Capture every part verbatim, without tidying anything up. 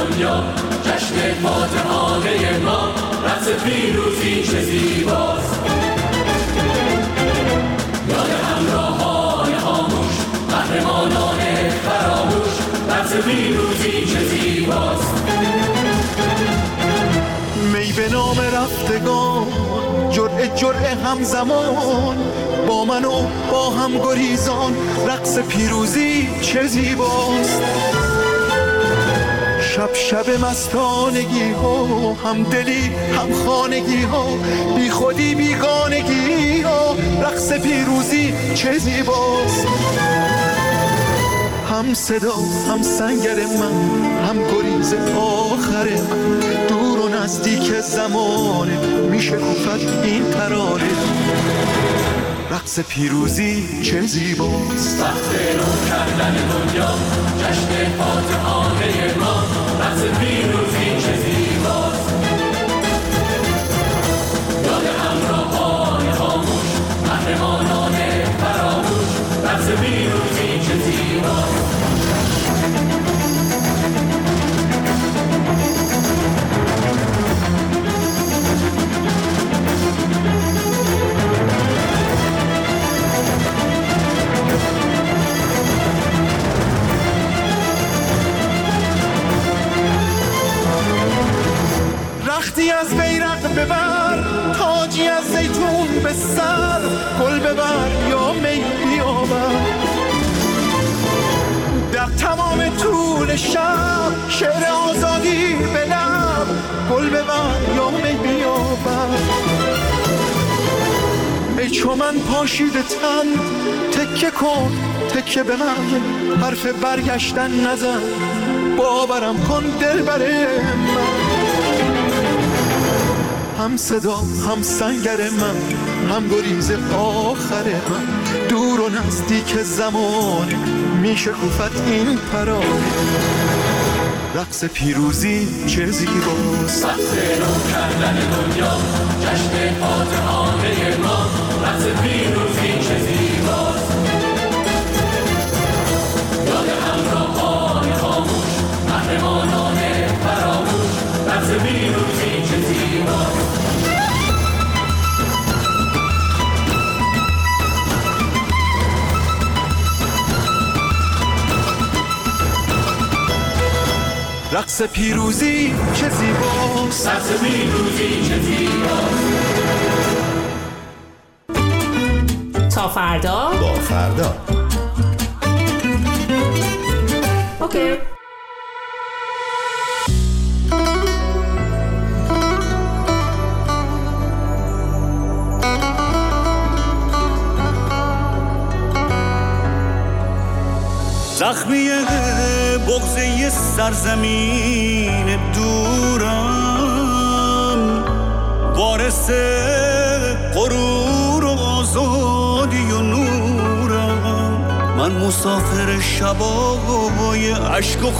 دنیا جشن فاتحانه ما رقص پیروزی چه زیباست. یاد همراهان خاموش قهرمانان فراموش رقص پیروزی چه زیباست. می به نام رفتگان جرعه جرعه همزمان با من و با هم گریزان رقص پیروزی چه زیباست. شب شب مستانگی ها هم دلی هم خانگی ها بی خودی بیگانگی ها رقص پیروزی چه زیباست. هم صدا هم سنگر من هم گریز آخر من دور و نزدیک زمانه میشه گفت این ترانه رقص پیروزی چه زیباست. وقت رو کردن دنیا جشن فاتحانه ما رقص پیروزی چه زیباست. یاد همراهان خاموش قهرمانان فراموش رقص پیروزی چه زیباست. رختی از بیرق ببر تاجی از زیتون به سر گل ببر یا می بیاور در تمام طول شب شعر آزادی به لب گل ببر یا می بیاور. ای چو من پاشیده تن تکه کن تکه به من حرف برگشتن نزن باورم کن دل بره من. هم صدا هم سنگر من هم گریز آخر من دور و نزدیک زمان میشه گفت این پرانه رقص پیروزی چه زیباست. وقت رو کردن دنیا جشن فاتحانه ما رقص پیروزی چه زیباست. یاد همراهان خاموش قهرمانان فراموش رقص پیروزی چه زیباست. رقص پیروزی چه زیباست. رقص پیروزی چه زیباست. تا فردا با فردا اوکی. زخمی بغضه سرزمین دورم وارث غرور و آزادی و نورم من مسافر شبای عشق و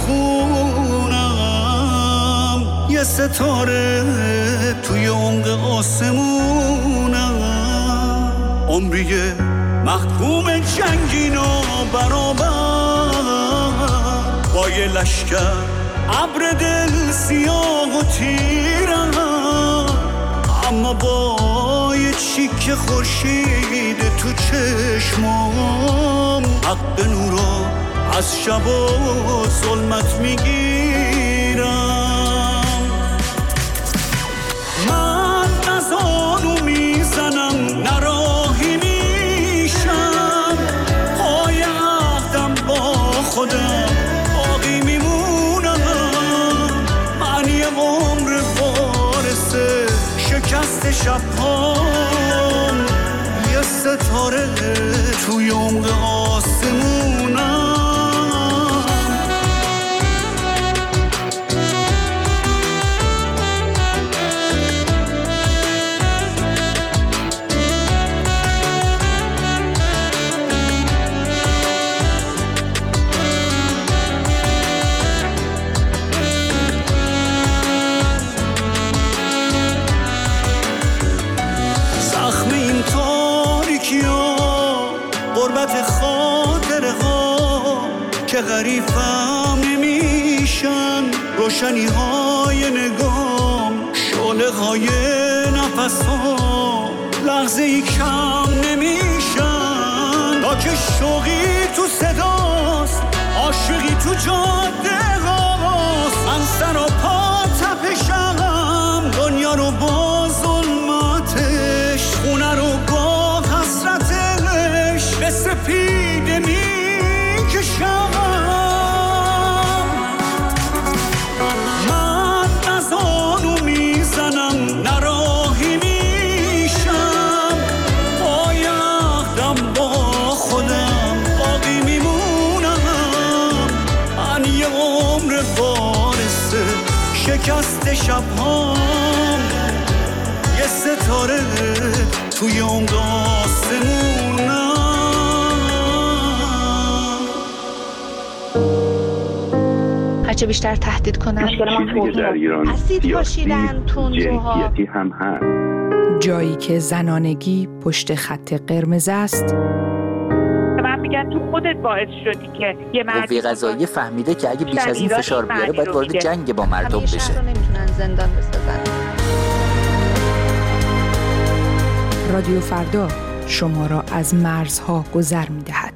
خونم یه ستاره توی عمق آسمونم عمریه محکوم جنگین و برابر با یه لشکر ابر دل سیاه و تیرم اما با یه چیک خورشید تو چشمام حق نورا از شب و ظلمت میگیرم. من نزانو میزنم نراهی میشم پای عهدم با خودم باقی میمونم. من یه عمر وارث شکست شبهام یه ستاره توی عمق آسمونم. که غریبم نمیشن روشنی های نگام، شعله های نفسام، لحظه ای کم نمیشن تا که شوقی تو صداست، عاشقی تو جاده هاست. من سر و پا تپشم، دنیا رو با ظلمتش، خونه رو با حسرتش به سپیده میکشم. من نزانو میزنم، نراهی میشم، پایدم با خودم باقی میمونم. من یه عمر بارسته شکست شبهام، یه ستاره توی عمق آسمونم. هرچه بیشتر تهدید کنن چیزی در ایران اسید پاشیدن، تندروها، جنسیتی هم هست. جایی که زنانگی پشت خط قرمز است. من میگن تو خودت باعث شدی که یه مرد قوه قضاییه فهمیده که اگه بیش از این فشار بیاره باید وارد جنگ با مردم بشه. شهر رو نمیتونن زندان بسازن. رادیو فردا شما را از مرزها گذر می‌دهد.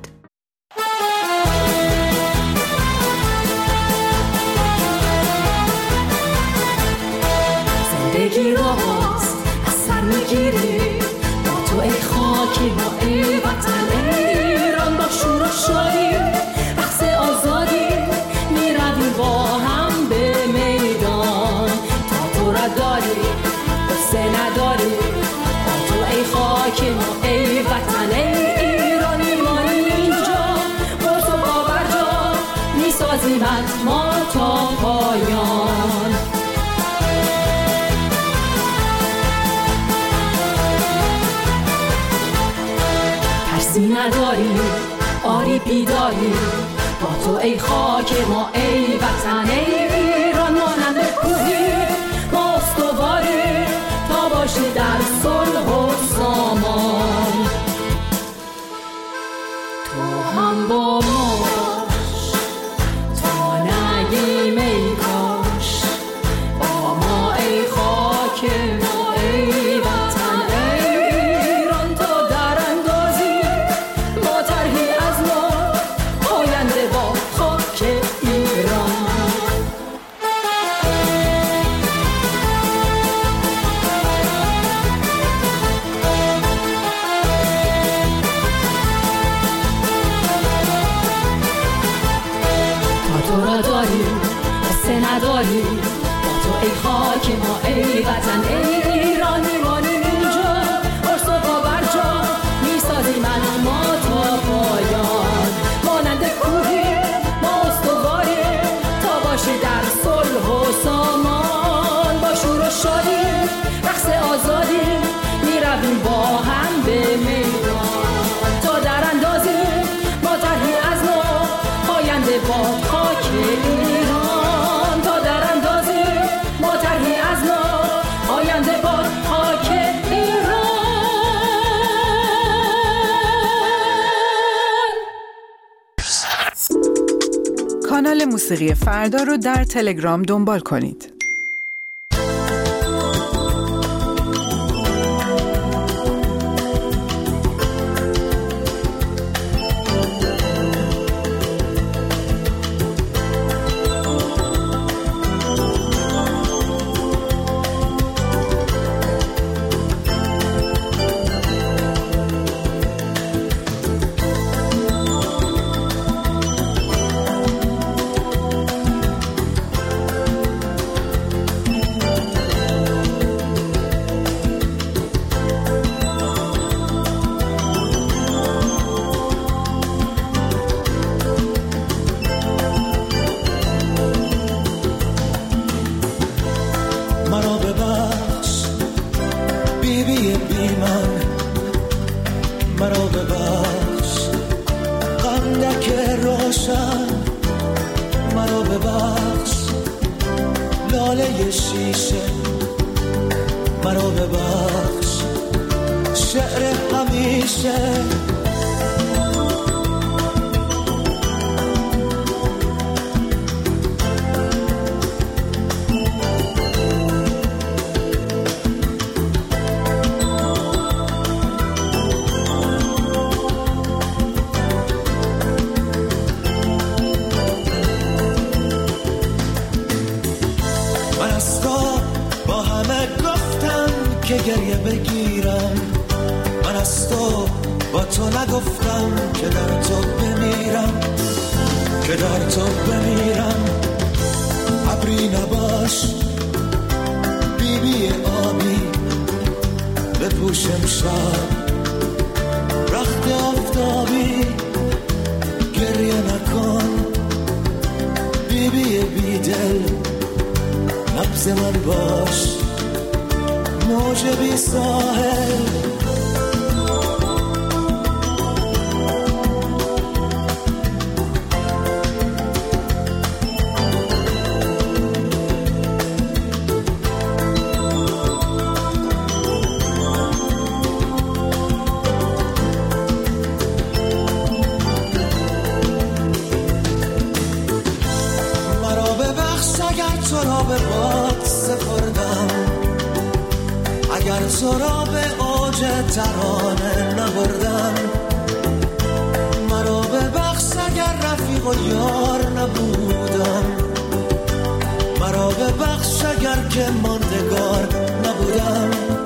زندگی راست از سر میگیری، با تو ای خاکی ما ای وطن ایران، با شور و شادی رقص آزادی میرویم با هم به میدان. تا تو را داری قصه نداری، با تو ای خاکی ما ای وطن ایران، میمانیم اینجا با تو باور جا، میسازیمت ما تا پایان. ترسی نداری آری بیداری، با تو ای خاک ما ای وطن ایران، مانند کوهی ما استواری تا باشی در صلح و سامان. تو هم با ما باش تا نگیم ای کاش، با ما ای خاک ما ای وطن ایران، تا در اندازی ما طرحی از ما آینده با خاک ایران. تا تو را داری قصه نداری، با تو ای خاک ما ای وطن ایران، میمانیم اینجا ارس و باور جا، میسازیم از ما تا پایان. مانند کوهی ما استواری تا باشی در صلح و سامان، با شور و شادی رقص آزادی میرویم با هم به میدان. تا در اندازی ما طرحی از ما آینده با خاک ایران، تا در اندازی ما طرحی از ما آینده با خاک ایران. کانال موسیقی فردا رو در تلگرام دنبال کنید. مرا ببخش بی بی بی من، مرا ببخش غمدک روشن، مرا ببخش لاله شیشه، مرا ببخش شعر همیشه. که گریه بگیرم. من از تو با تو نگفتم که در تو بمیرم، که در تو بمیرم. ابری نباش بی بی آبی، بپوشم شب رخت آفتابی. گریه نکن بی بی بی دل، نبض من باش موج بی ساحل. تو را به باد سپردم، اگر تو را به اوج ترانه نبردم. مرا ببخش اگر رفیق و یار نبودم، مرا ببخش اگر که ماندگار نبودم.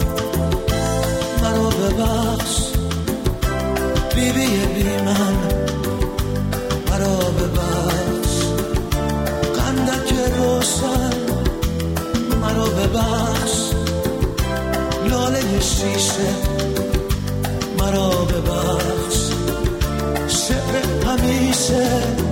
مرا ببخش بی بی بی من، مرا ببخش قندک روشن. مرا ببخش لاله شیشه، مرا ببخش شعر همیشه.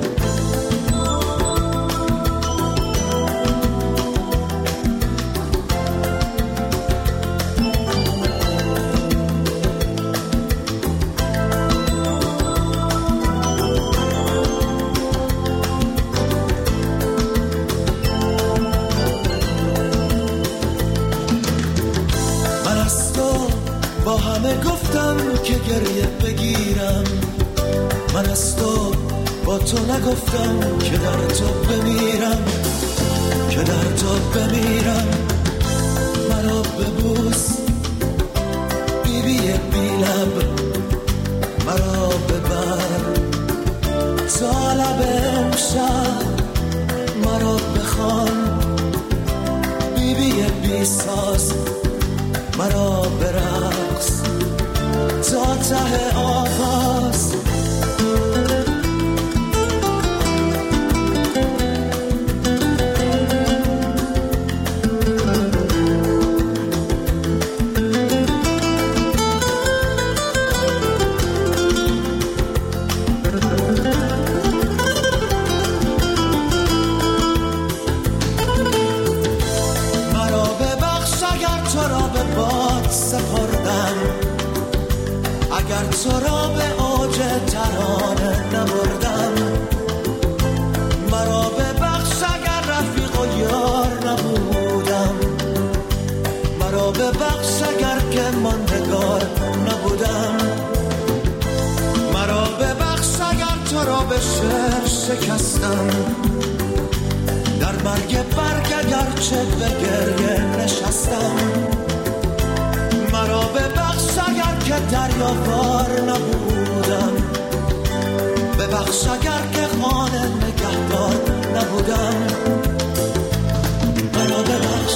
گفتم که گریه بگیرم، من از تو با تو نگفتم که در تو بمیرم، که در تو بمیرم. مرا ببوس بی بی بی لب، مرا ببر تا لب امشب. مرا بخوان بی بی بی ساز، مرا برقص تا ته آغاز. مرا ببخش اگر تو را به باد سپردم، اگر تو را به اوج ترانه نبردم. مرا ببخش اگر رفیق و یار نبودم، مرا ببخش اگر که ماندگار نبودم. مرا ببخش اگر تو را به شعر شکستم، در مرگ برگ اگر چه به گریه نشستم. مرا ببخش اگر که دریاوار نبودم، ببخش اگر که خانه نگهدار نبودم. مرا ببخش.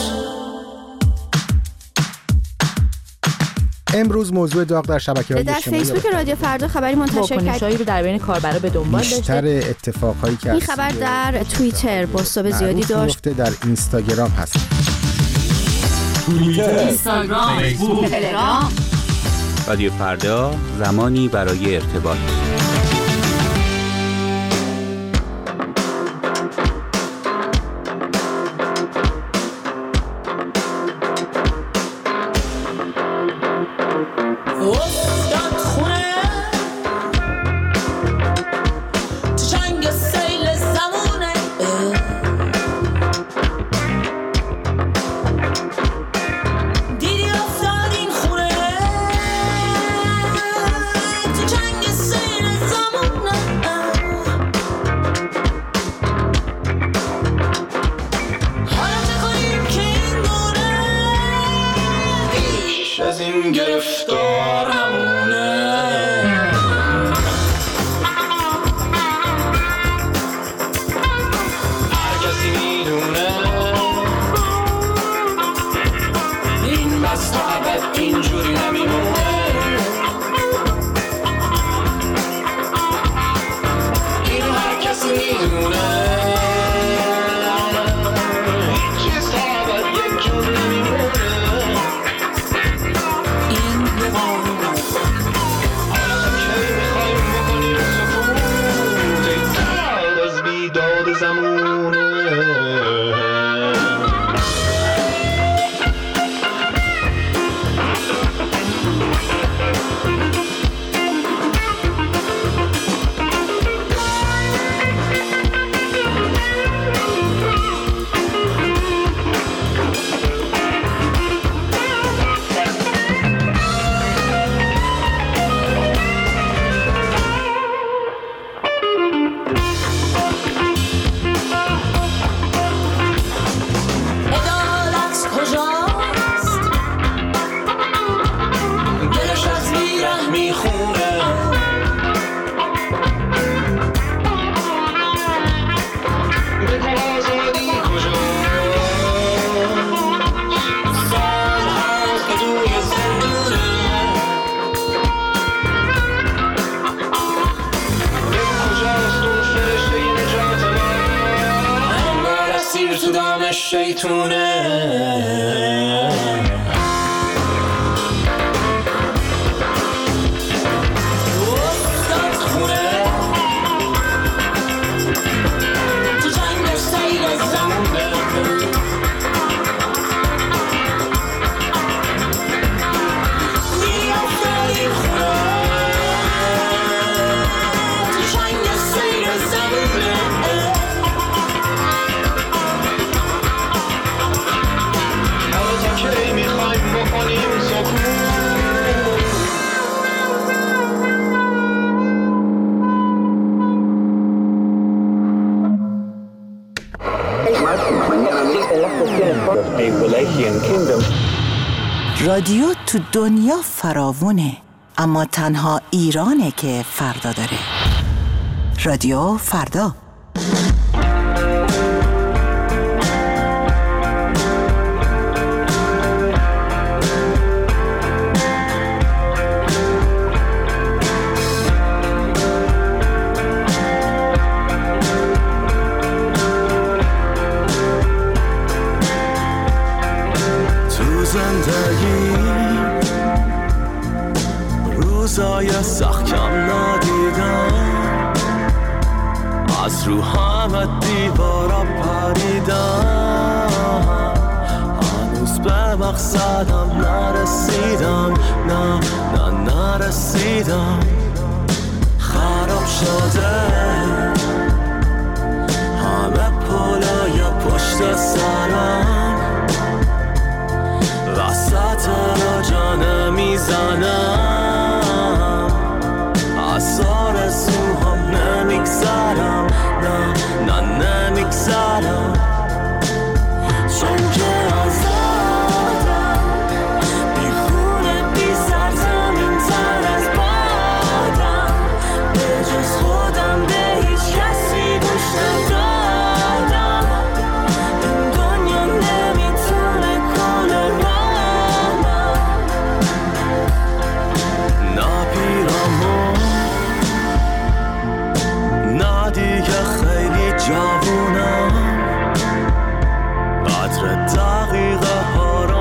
امروز موضوع داغ در شبکه‌های اجتماعی در فیسبوک رادیو فردا خبری منتشر کرد. واکنش‌هایی رو در بین کاربرا به دنبال داشته. بیشتر اتفاقایی که این خبر در توییتر بازتاب زیادی داشت. در اینستاگرام هست. توییتر، اینستاگرام، فیسبوک، تلگرام. رادیو فردا، زمانی برای ارتباط. Say زمونه. رادیو تو دنیا فراوونه، اما تنها ایرانه که فردا داره. رادیو فردا. روزای سخت کم ندیدم، از رو همه دیوارا پریدم، هنوز به مقصدم نرسیدم، نه نه نرسیدم. خراب شده همه پلای پشت سرم، وسط را جانه میزنم، از آرزوهام نمیگذرم، نه نه نمیگذرم. چون که آزادم، بی خونه بی سرزمین تر از بادم، به جز خودم به هیچ کسی گوش ندادم. این دنیا نمیتونه کنه رامم، نه پیرامون، نه دیگه خیلی جوونم، قدر دقیقه ها رو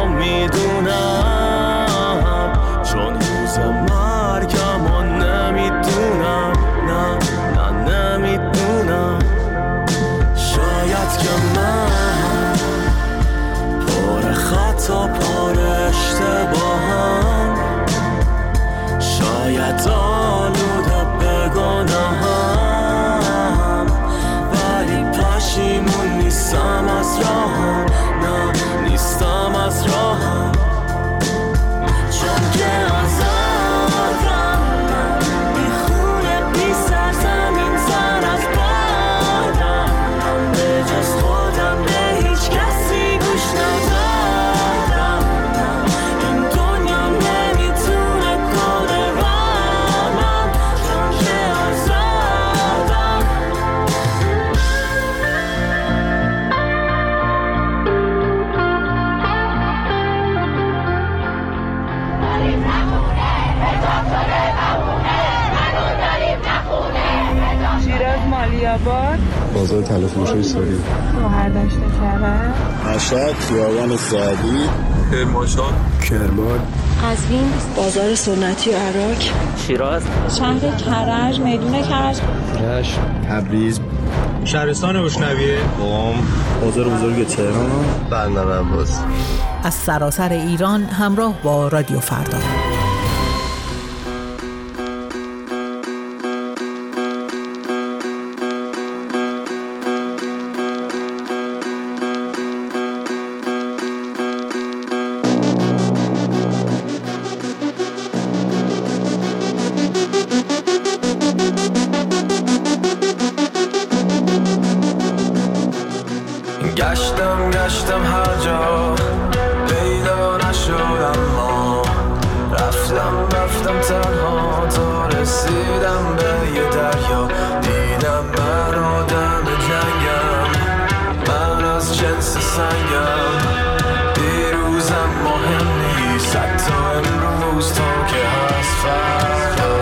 میدونم، چون روز مرگم رو نمیدونم، نه نه نمیدونم. شاید که من پر خطا پر اشتباهم، شاید آلوده به گناهم، ولی پشیمون نیستم از راهم، نه نیستم از راهم. چون که آزادم، من بی خونه بی سرزمین تر از بادم، من به جز خودم به هیچ کسی گوش ندادم، این دنیا نمیتونه کنه رامم. چون که آزادم. شیراز مالیاباد، بازار تلفروشی ساری، شهردشت کرج، مشهد، خیابان سعدی، کرمانشاه، کرمان، قزوین، بازار سنتی عراق، شیراز، شهر کرج، میدون کرج، رشت، تبریز، شهرستان روشنویه قم بازار بزرگ تهران بندر عباس. از سراسر ایران همراه با رادیو فردا. گشتم گشتم هر جا پیدا نشدم، ما رفتم رفتم تنها تا رسیدم به یه دریا. دیدم من آدم جنگم، من از جنس سنگم. دیروزم مهم نیست حتی امروز تا که هست فردا.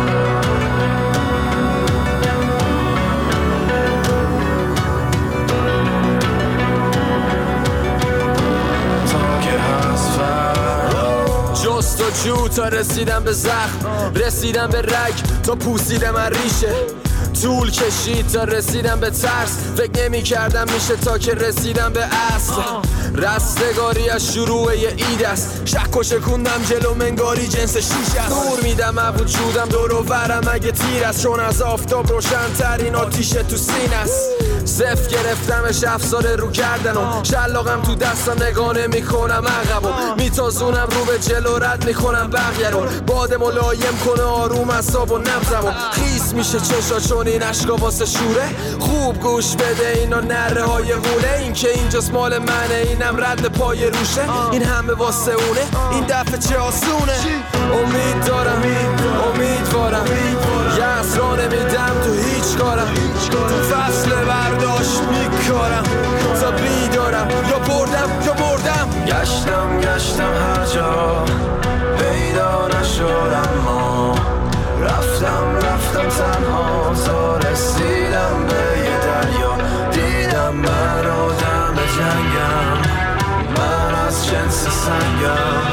جستجو تا رسیدم به زخم، رسیدم به رگ تا پوسیدم از ریشه. طول کشید تا رسیدم به ترس، فکر نمی کردم میشه تا که رسیدم به اصل. رستگاری از شروع یه اید است، شک و شکوندم جلو منگاری جنس شیش است. نور میدم از وجودم دور و برم اگه تیر است، چون از آفتاب روشن ترین آتیش تو سینه است. صف گرفتمش افسار رو کردنم، شلاقم تو دستم نگاه نمی کنم عقبم. میتازونم رو به جلو رد میکنم بقیه رو، باد ملایم کنه آروم اعصاب و نبضمو. خیس میشه چشا چون این عشقا واسه شوره. خوب گوش بده اینا نره های غوله، این که اینجاست مال منه اینم رد پای روشه. این همه واسه اونه این دفعه چه آسونه. امید دارم امیدوارم یه اسرا نمیدم تو هیچ کارم. تو فصل برداشت میکارم تا بیدارم، یا بردم یا مردم. گشتم گشتم هر جا پیدا نشدم، ما رفتم رفتم تنها تا رسیدم به یه دریا. دیدم من آدم جنگم، من از جنس سنگم.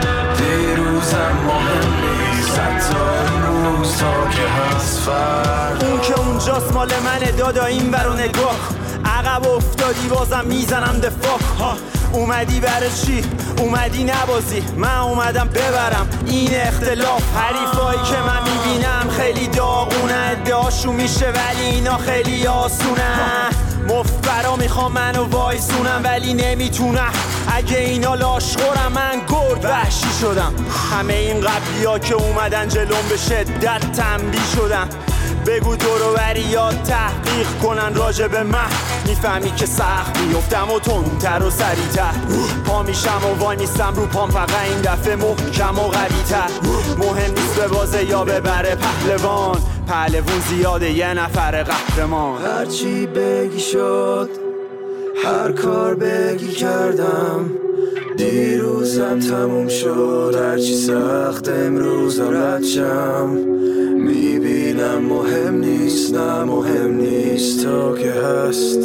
دیروزم مهم نیست حتی امروز تا که هست فردا. اون که اونجاست مال منه دادا، این برو نگاه. عقب افتادی بازم میزنم دفاع. اومدی برای چی؟ اومدی نبازی، من اومدم ببرم این اختلاف. حریفایی که من میبینم خیلی داغونه، ادعاشون میشه ولی اینا خیلی آسونه. مفبرا میخوام منو وایسونم ولی نمیتونم. اگه اینا لاشخورم من گرد وحشی شدم. همه این قبلی ها که اومدن جلوم به شدت تنبیه شدن. بگو دورو بریات تحقیق کنن راجع به من، میفهمی که سخت میفتم و تندتر و سریعتر. پا میشم و وای میستم رو پام، فقط این دفعه محکم و قوی‌تر. مهم نیست به بازه یا ببره پهلوان، پهلوون زیاده یه نفر قهرمان. هرچی بگی شد، هر کار بگی کردم. دیروزم تموم شد، هرچی سخت امروزم ردشم. میبینم مهم نیست، نه مهم نیست تا که هست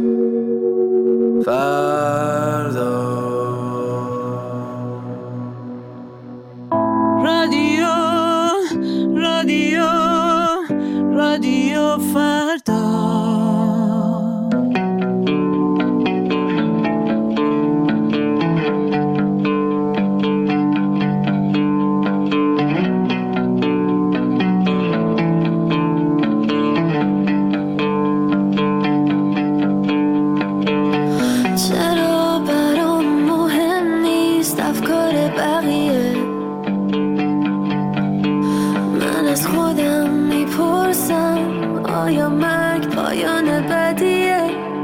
فردا. رادیو رادیو رادیو فردا. آیا مرگ پایان بدیه؟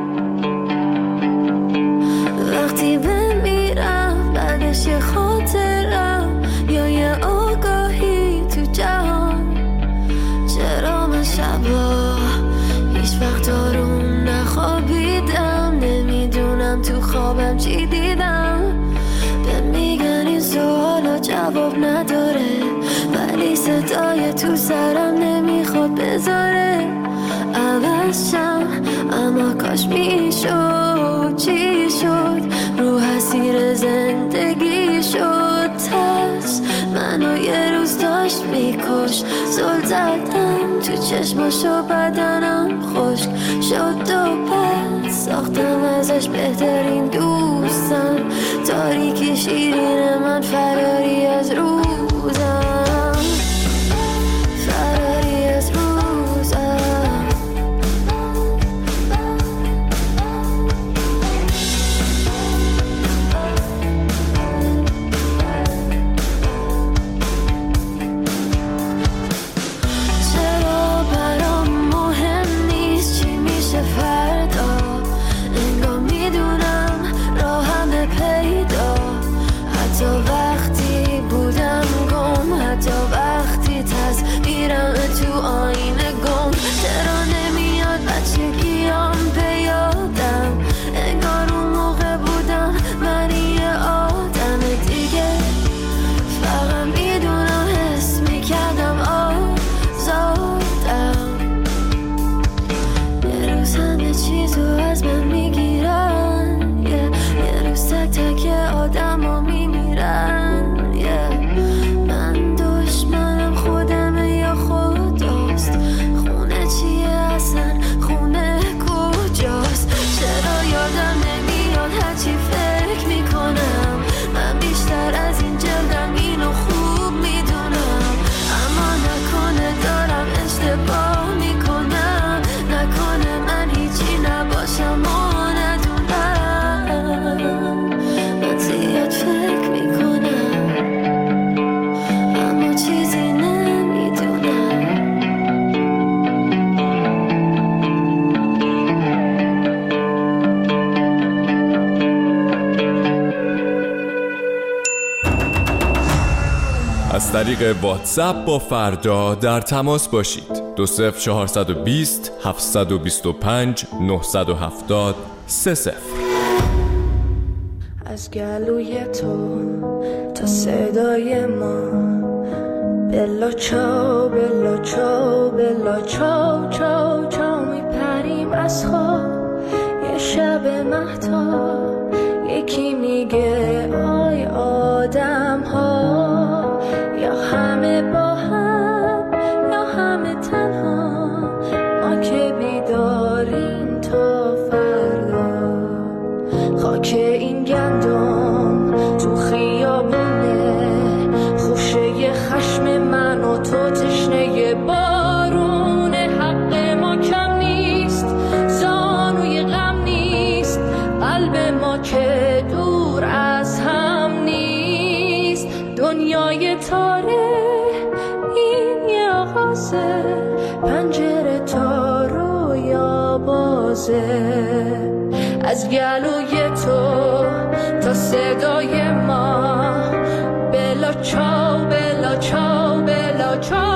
وقتی بمیرم بعدش یه خاطرم یا یه آگاهی تو جهان. چرا من شبا هیچ وقت آروم نخوابیدم؟ نمیدونم تو خوابم چی دیدم. به میگن این سوالا جواب نداره، ولی صدای تو سرم نمیخواد بذاره عوض شم. اما کاش میشد، چی شد؟ رو حسیر زندگی شد ترس منو یه روز دار داشت میکش زل زدم تو چشماشو بدنم خشک شد و بد ساختم ازش بهترین دوستم تاریکی شیرین من فراری از روزم فراری از روزم از طریق واتساپ با فردا در تماس باشید. دو صفر چهارصد و بیست هفتصد و بیست و پنج نهصد و هفتاد سه صفر. از گلوی تو تا صدای ما بلا چاو بلا چاو بلا چاو چاو چاو میپریم از خواب یه شب مهتاب یکی میگه آی آدم ها یا همه با هم یا همه تنها ما که بیداریم تا فردا خاک این گندم تو خیابونه خوشه خشم من و تو تشنه بارونه حق ما کم نیست زانوی غم نیست قلب ما که دور از هم نیست دنیای تاره این یه آغازه پنجره تا رویا بازه از گلوی تو تا صدای ما بلا چاو بلا چاو بلا چاو